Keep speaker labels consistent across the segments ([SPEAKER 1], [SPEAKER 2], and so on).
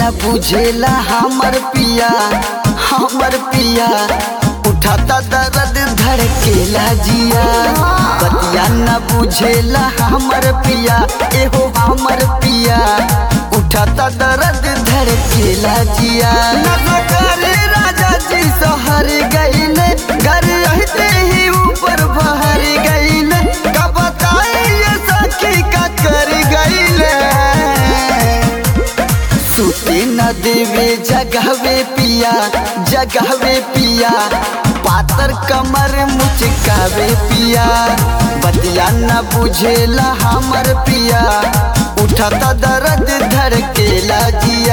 [SPEAKER 1] न बुझेला हमर पिया उठाता दर्द धड़केला जिया। बतिया न बुझेला हमर पिया एहो हमर पिया उठाता दर्द धड़केला जिया। नजर राजा जी सहर गईले घर रहते ही ऊपर बहर गईले का बताए ये सखी का कर गईले। सुते न देवे जगहवे पिया पातर कमर मुचकावे पिया। बतिया न बुझेला हमर पिया उठाता दर्द धड़केला जिया।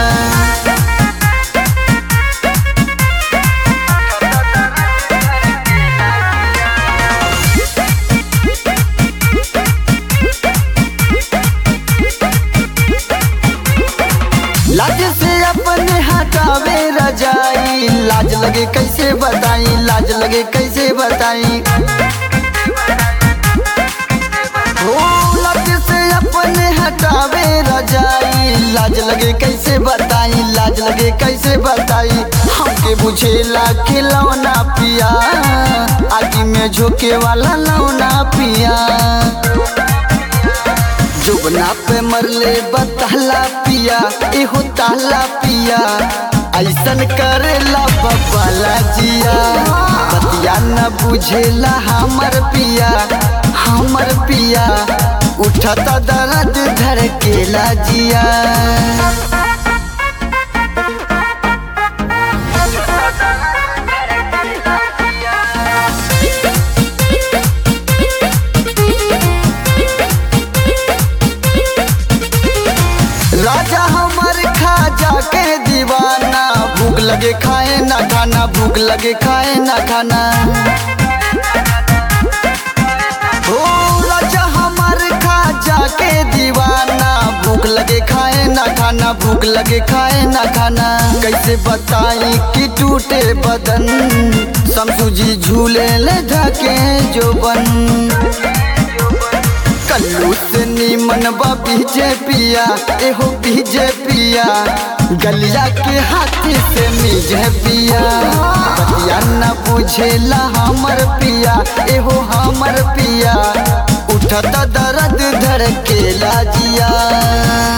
[SPEAKER 1] लाज से अपने हटावे रजाई लाज लगे कैसे बताई हो। लाज से अपने हटावे रजाई लाज लगे कैसे बताई। हमके बुझेला खिलौना पिया आगे में झोंके वाला लौना पिया। जुबना पे मरले बताला पिया एहो ताला पिया ऐसन करेला बबाला जिया। बतिया न बुझेला हमर पिया उठाता दर्द धड़केला जिया। राजा हमर खाजा के दीवाना भूख लगे खाए ना खाना हो। राजा हमर खाजा के दीवाना भूख लगे खाए ना खाना। कैसे बताई कि टूटे बदन समझू झूले ले धके जोबन। कल्लू से नीमन बीजे पिया गलिया के हाथी से मीजे पिया। बतिया न बुझेला हमर पिया एहो हमर पिया उठता दर्द धड़केला जिया।